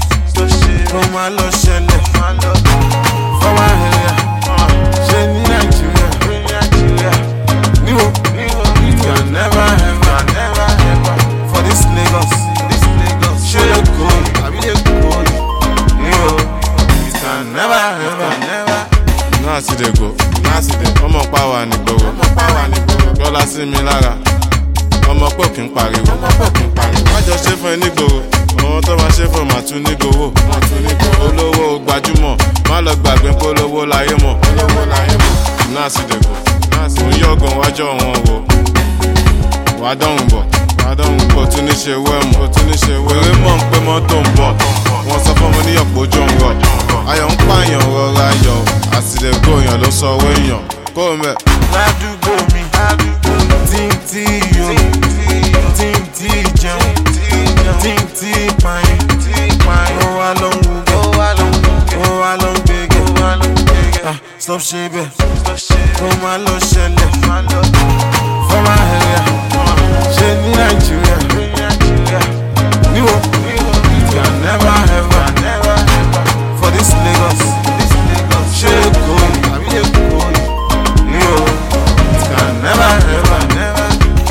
kó má lọ ṣẹlẹ̀ fọwọ́ ẹ̀yà ṣe ní Nàìjíríà níwò you can never ever for this Lagos ṣe lè kó àbí lè kó níwò you can never ever. Náà sì dé go ọmọ pàwà nígboro lọ́la sí mi lára ọmọ pò kí n pariwo májọ ṣe fún ẹ nígboro àwọn tó máa ṣe fún màá tún nígboro olówó gbajúmọ̀ má lọ gbàgbé polówó láyé mọ̀ náà sì dé go òun yọ̀gàn wájọ́ wọn wò wàá dọ̀hùn bọ̀ tún ní ṣe wẹ́mù eré mọ̀ ń pé mọ́tò ń bọ̀ wọ́n sọ fún mi níyọ̀pọ̀ ojú ń rọ̀ ayọ̀ ń pààyàn rọra yọ̀ àsìlẹ̀gbò èèyàn ló sọ owó èèyàn kó o mẹ́. ládùúgbò mi tí yó tí jẹun tí pààyàn ó wá ló ń wúgẹ́ ó wá ló ń gbégẹ́ stop ṣe bẹ́ẹ̀ kó má lọ ṣẹlẹ̀ fọwọ́ ẹ̀yà ṣe ní Nàìjíríà níwò you can never ever for this Lagos ṣe kó àbí lè kó níwò you can never ever.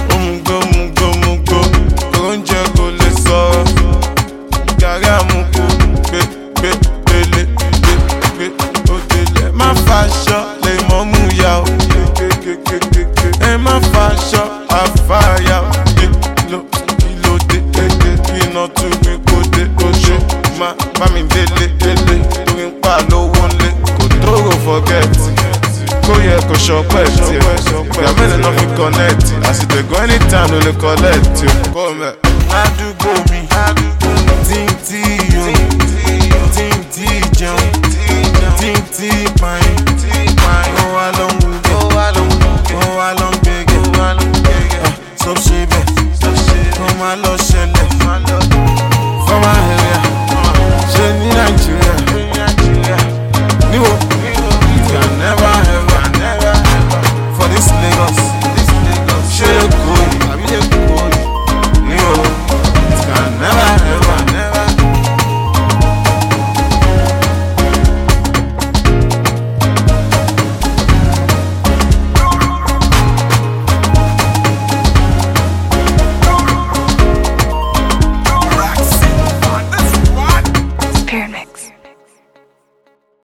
Mugo kò ń jẹ kó lè sọ gàrí àmúkú gbé òdèlè má faṣọ lè mọ́ mú ya o ẹ má faṣọ àfàyà kílódé iná tún mi kó dé oṣù má bá mi délé torí ń pa lówó ńlé kò tóró fọ́gẹ́tì kó yẹ kó ṣọpẹ́ tiẹ̀ ìgbà mélòó náà fi kọ́nẹ́ẹ̀tì àsìkò anytime ló lè kọ́lẹ́ẹ̀tì o kó mẹ́. ládùúgbò mi